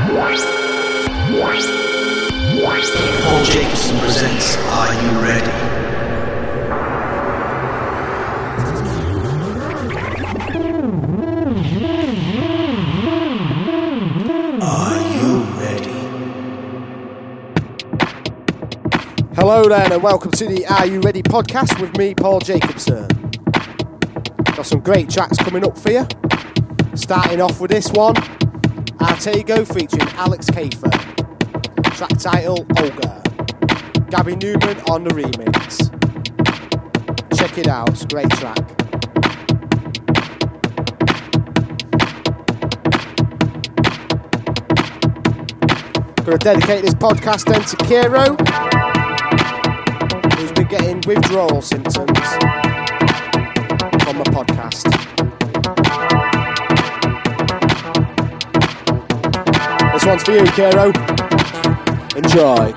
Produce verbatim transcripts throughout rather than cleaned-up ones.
Paul Jacobson presents Are You Ready? Are you ready? Hello then, and welcome to the Are You Ready podcast with me, Paul Jacobson. Got some great tracks coming up for you. Starting off with this one, Artego featuring Alex Kafer. Track title, Olga. Gabby Newman on the remix. Check it out, it's a great track. Gonna dedicate this podcast then to Kiro, who's been getting withdrawal symptoms from my podcast. This one's for you, Kiro. Enjoy.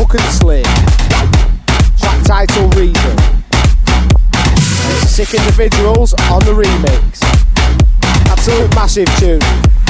and Slim. Track title Reason. And it's Sick Individuals on the remix. Absolute massive tune.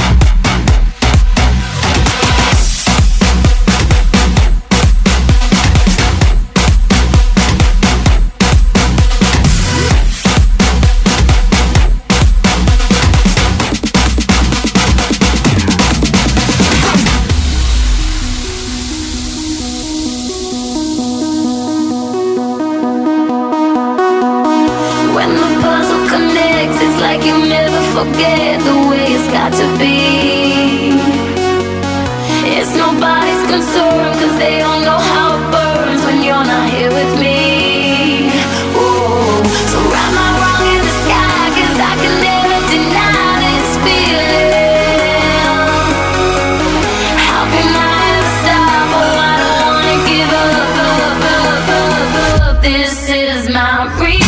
Forget the way it's got to be. It's nobody's concern, cause they don't know how it burns when you're not here with me. Ooh. So write my wrong in the sky, cause I can never deny this feeling. How can I ever stop? Oh, I don't wanna give up, up, up, up, up. This is my reason.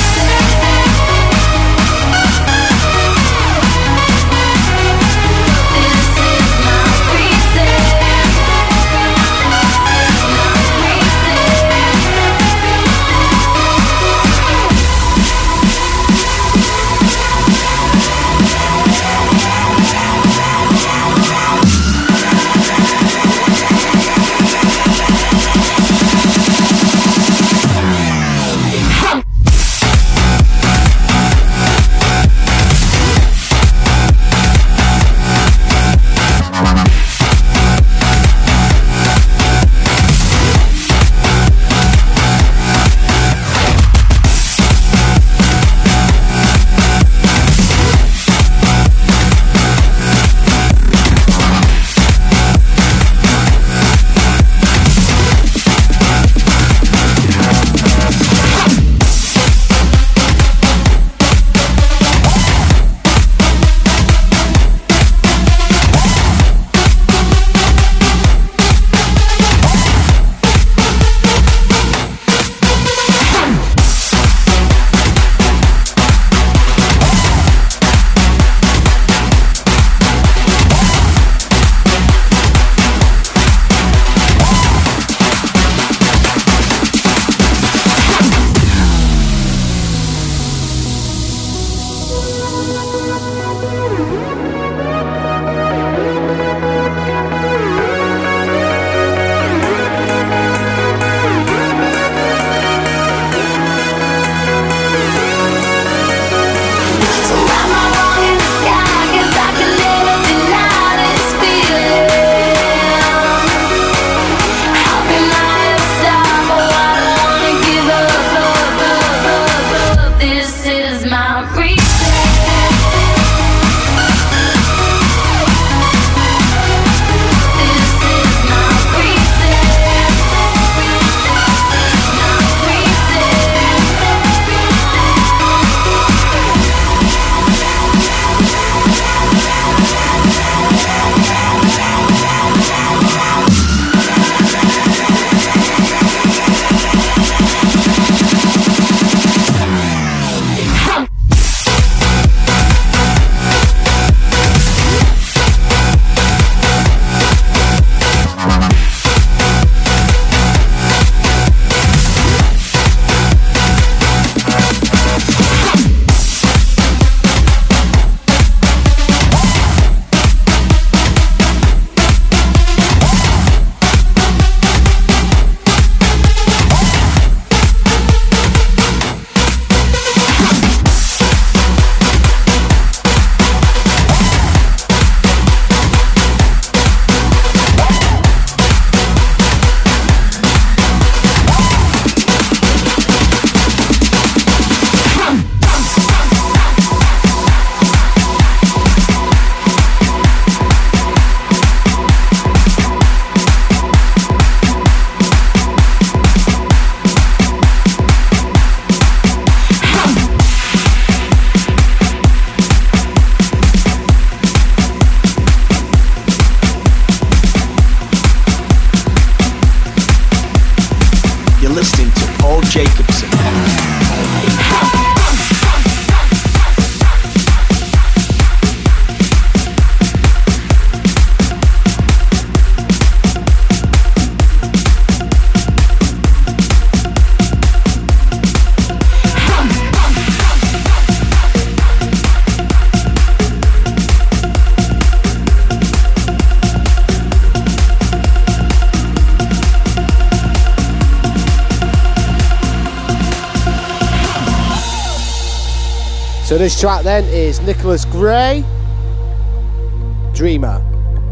So this track then is Nicholas Gray, Dreamer.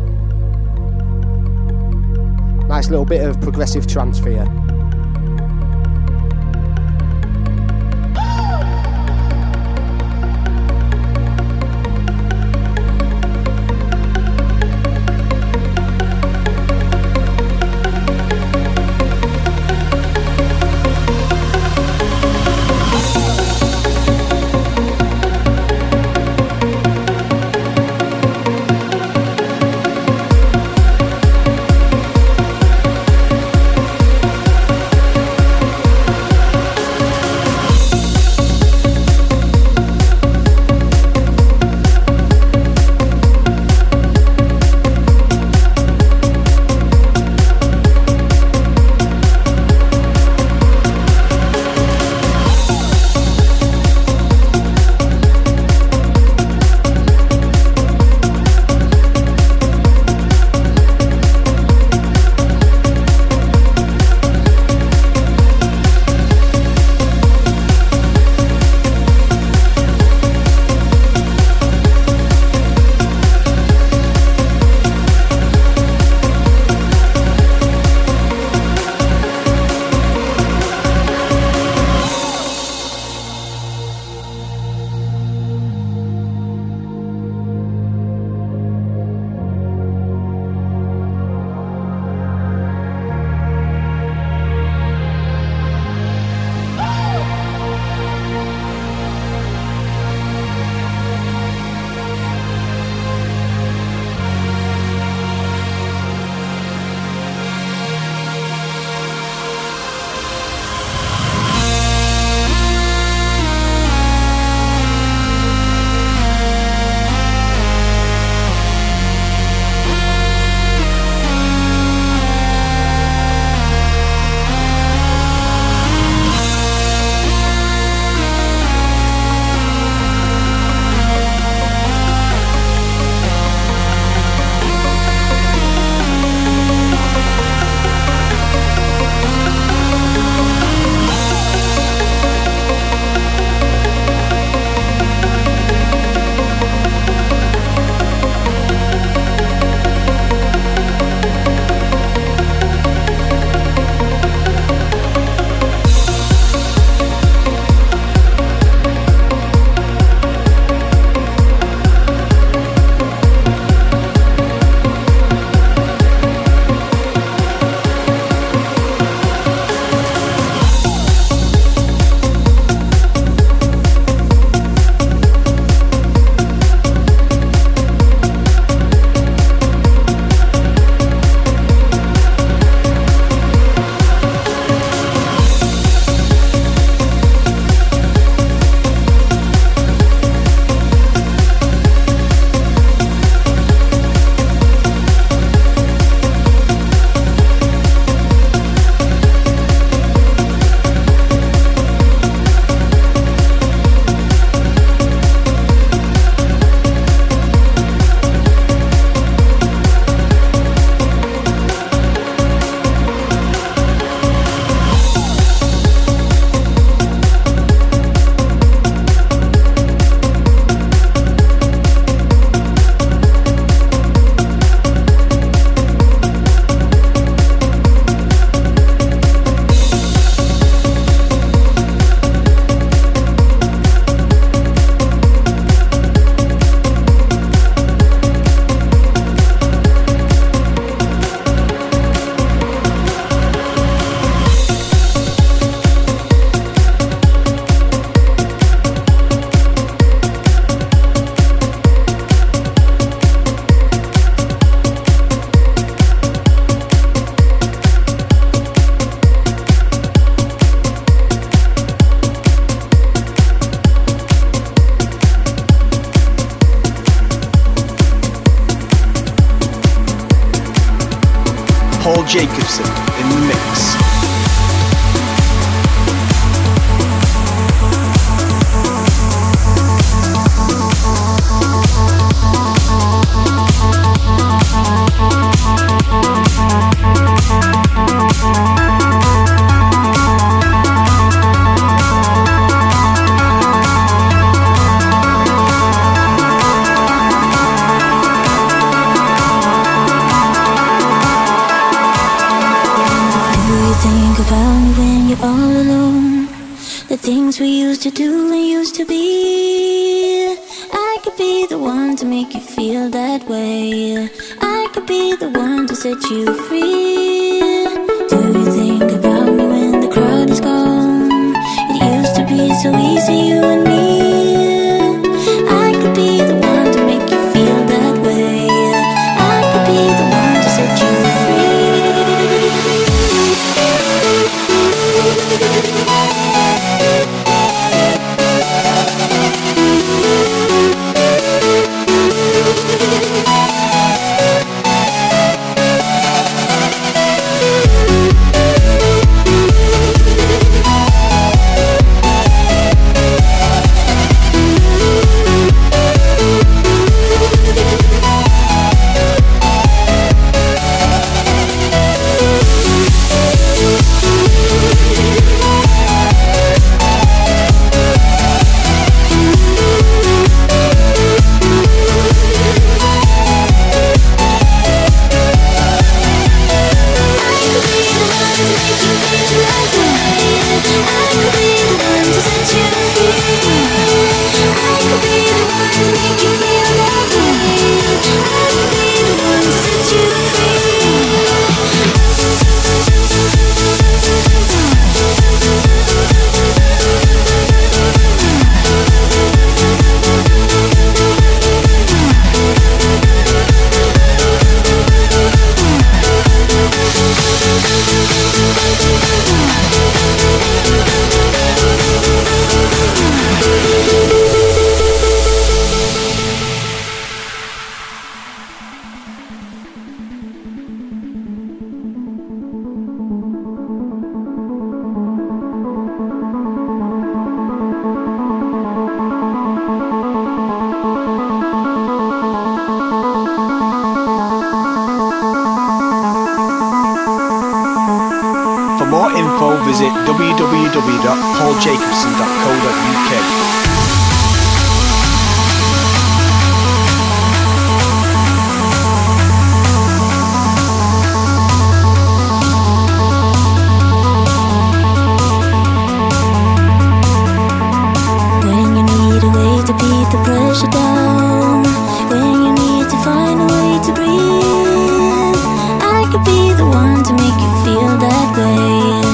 Nice little bit of progressive trance for you. Paul Jacobson in the mix. me when you're all alone. The things we used to do and used to be. I could be the one to make you feel that way. I could be the one to set you free. Do you think about me when the crowd is gone? It used to be so easy, you and me. I could be the one to make you feel that way. I could be the one to set you free. Visit w w w dot paul jacobson dot co dot u k. When you need a way to beat the pressure down, when you need to find a way to breathe, I could be the one to make you feel that way.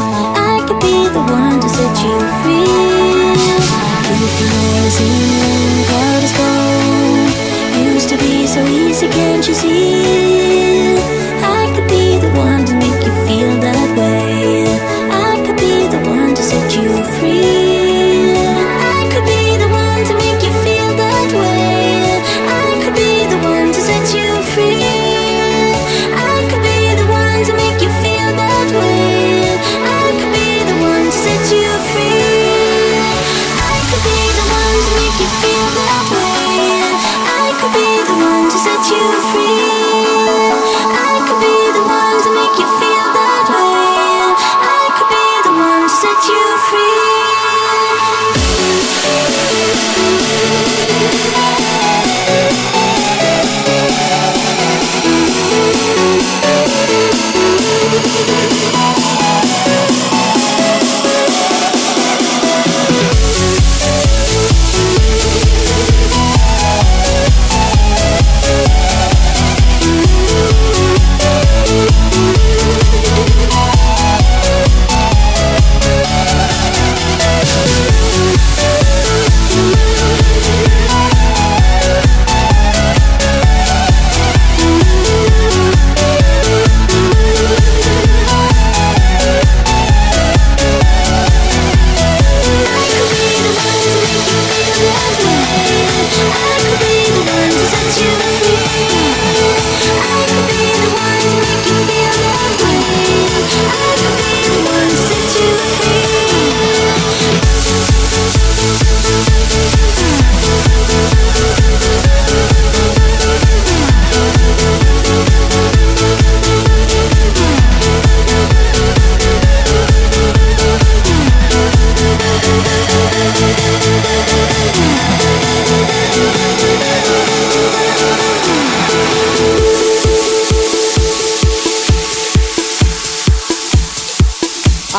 Set you free. If you never see me when the crowd is gone, used to be so easy, can't you see? I could be the one to make you feel that way. I could be the one to set you free. I could be the one to make you feel that way. I could be the one to set you free. I could be the one to make you feel that way. I could be the one to set you free. I could be the one to make you feel that way. I could be the one to set you free. I could be the one to make you feel that way. I could be the one to set you free.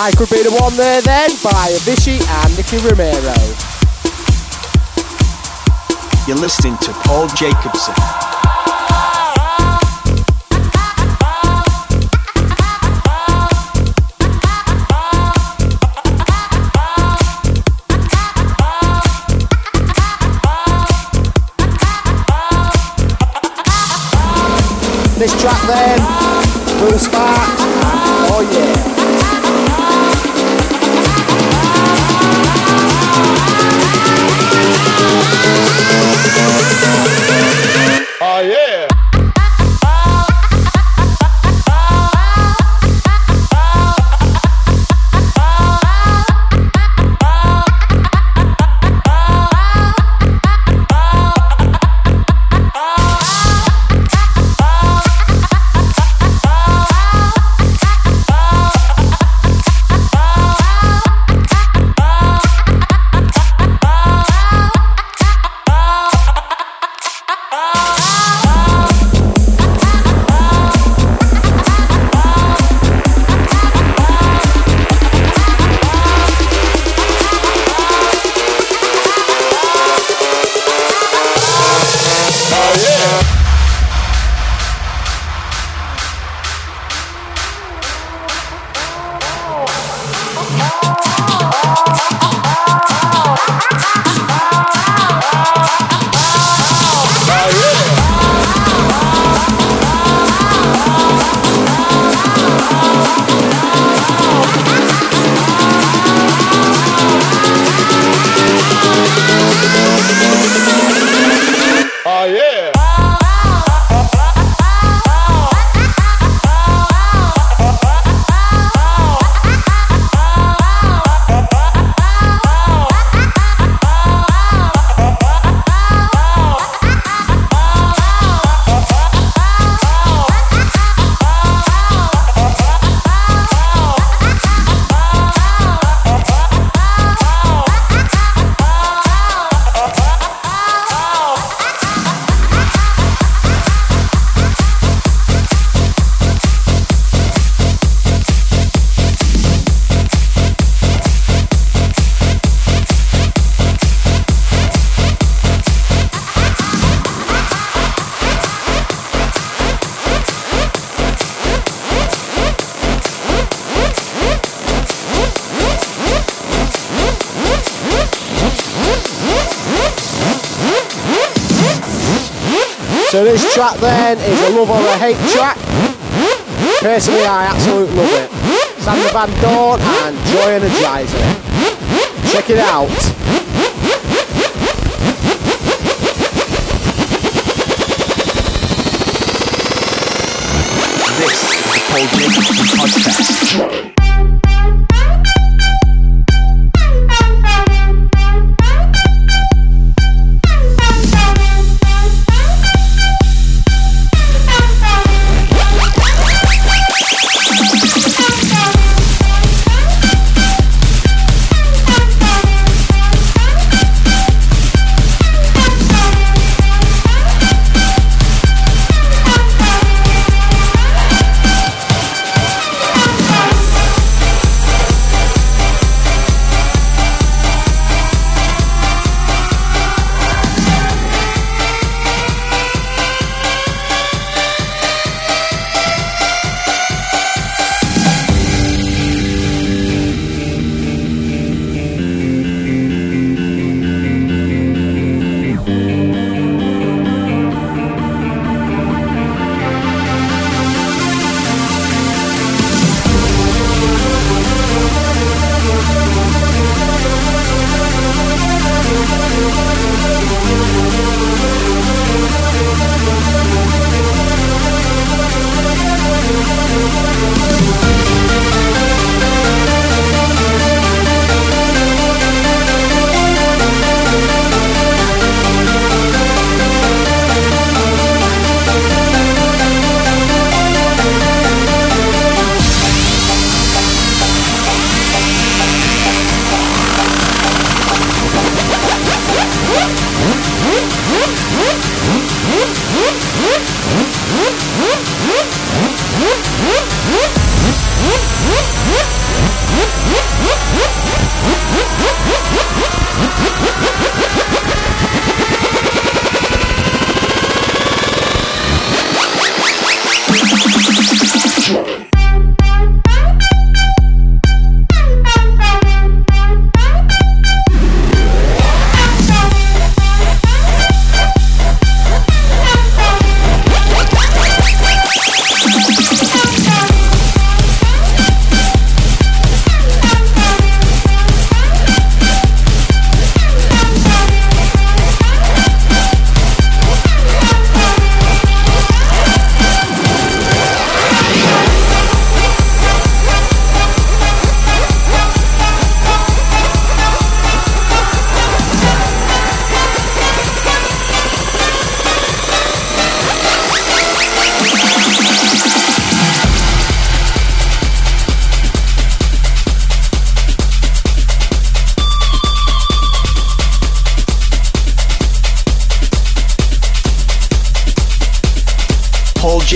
I Could Be The One there then by Avicii and Nicky Romero. You're listening to Paul Jacobson. This track then, Will Sparks, and Oh Yeah. Oh yeah. So this track then is a love or a hate track. Personally, I absolutely love it. Sander Van Doorn and Joy Energizer. Check it out. This is the Paul Jacobson Podcast.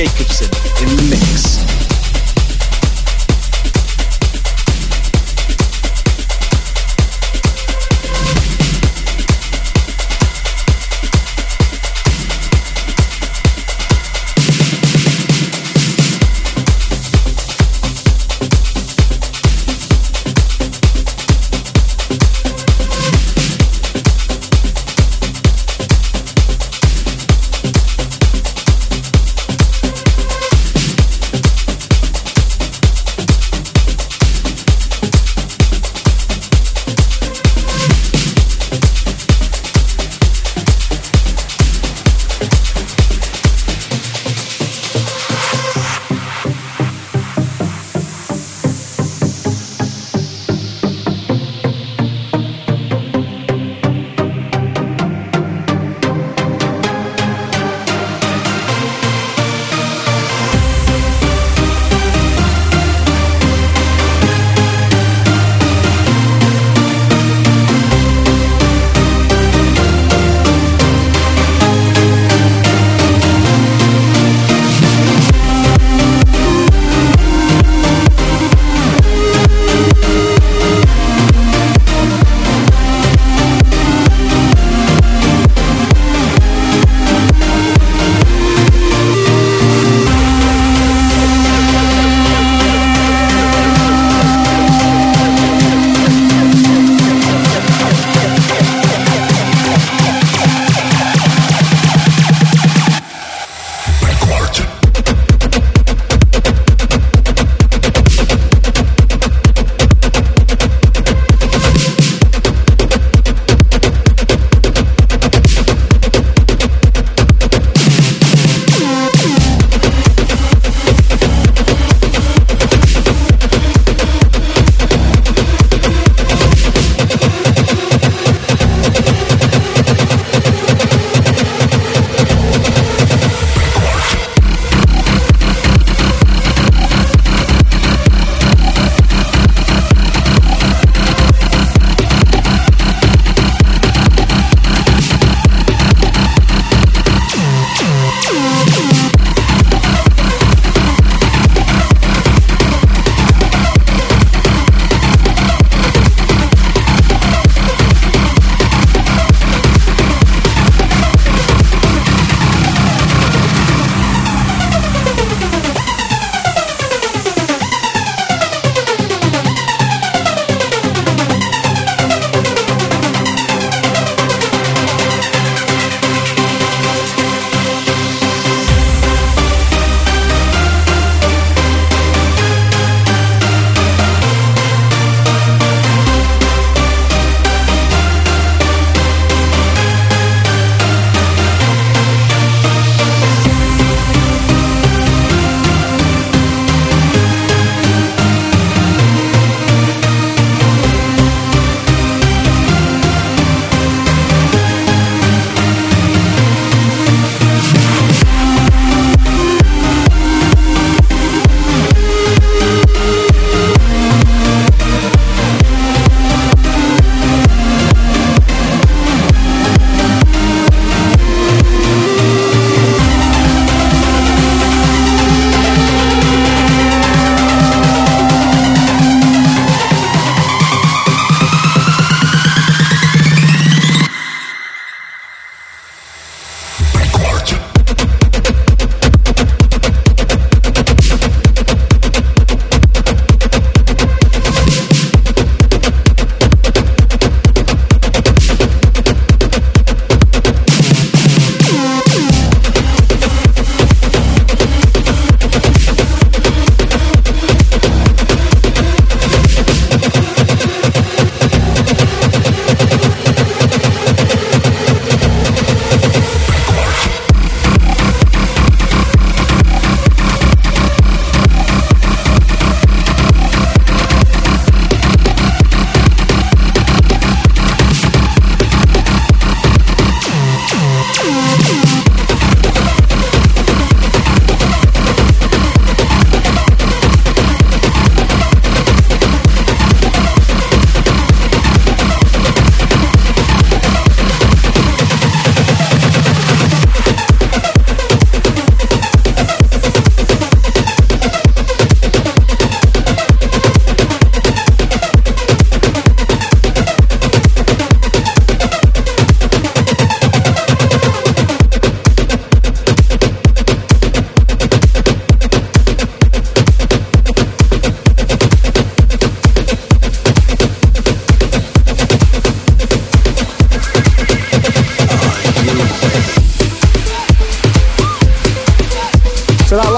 Jacobson in the mix.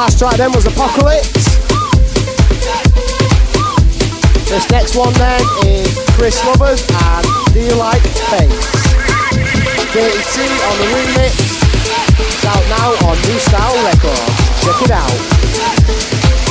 Last track then was Apocalypse. This next one then is Chris Lovers and Do You Like Bass? Dirty T on the remix. It's out now on New Style Records. Check it out.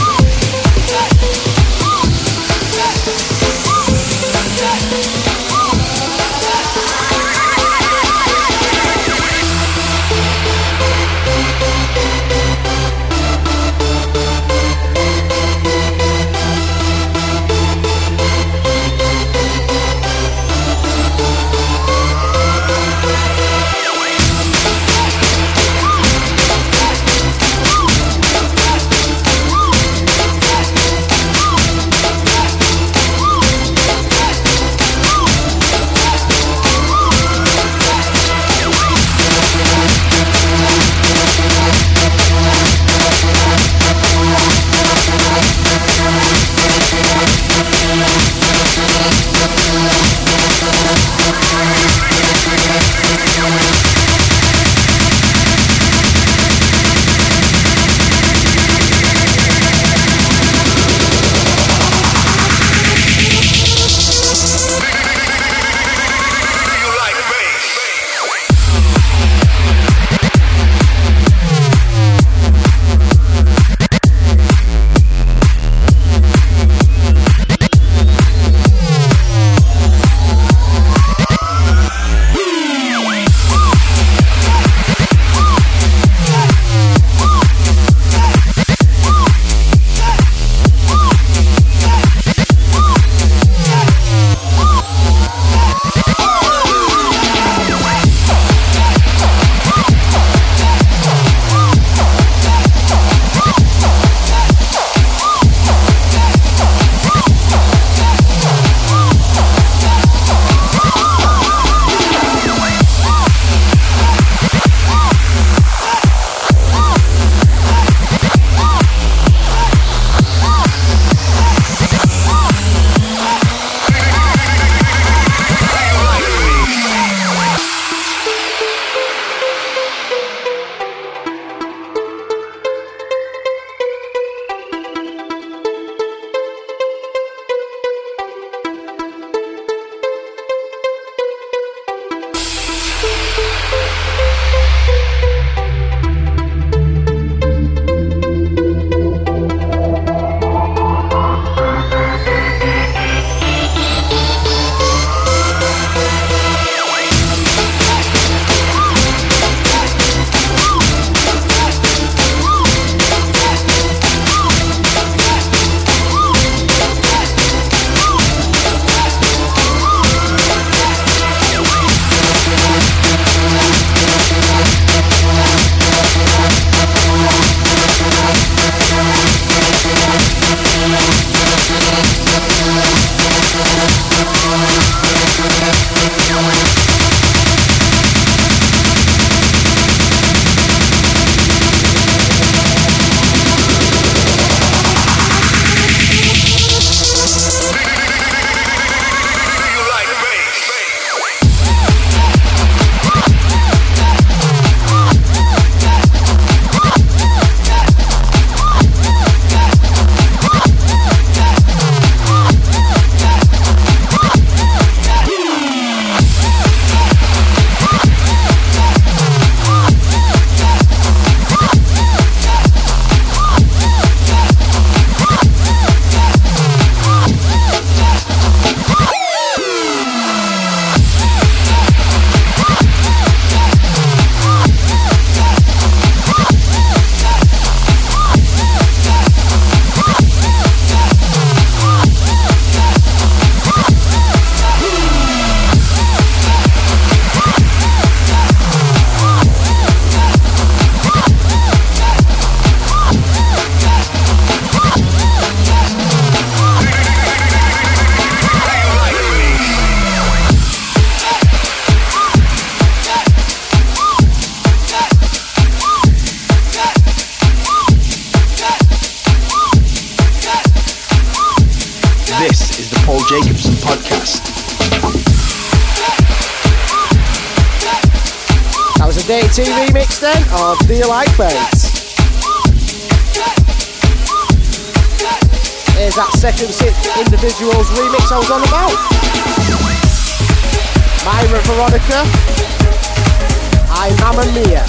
Jacobson Podcast. That was a Dirty T remix then of Do You Like Bass? Here's that second six individuals remix I was on about. Myra Veronica, I Mamma Mia.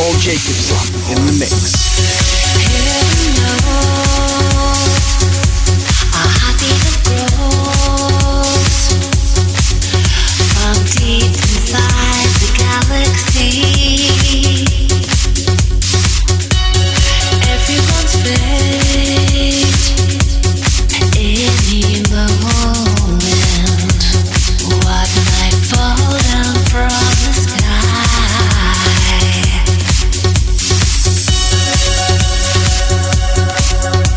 Paul Jacobson in the mix. From the sky.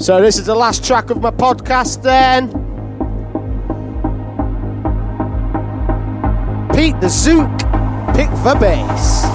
So this is the last track of my podcast then. Pete the Zook, Pick the Bass.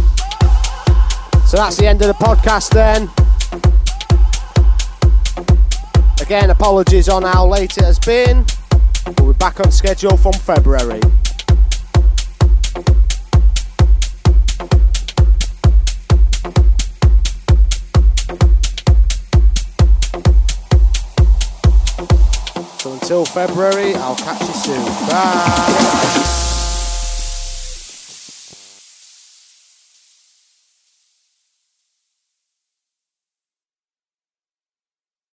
So that's the end of the podcast then. Again, apologies on how late it has been. We'll be back on schedule from February. So until February, I'll catch you soon. Bye.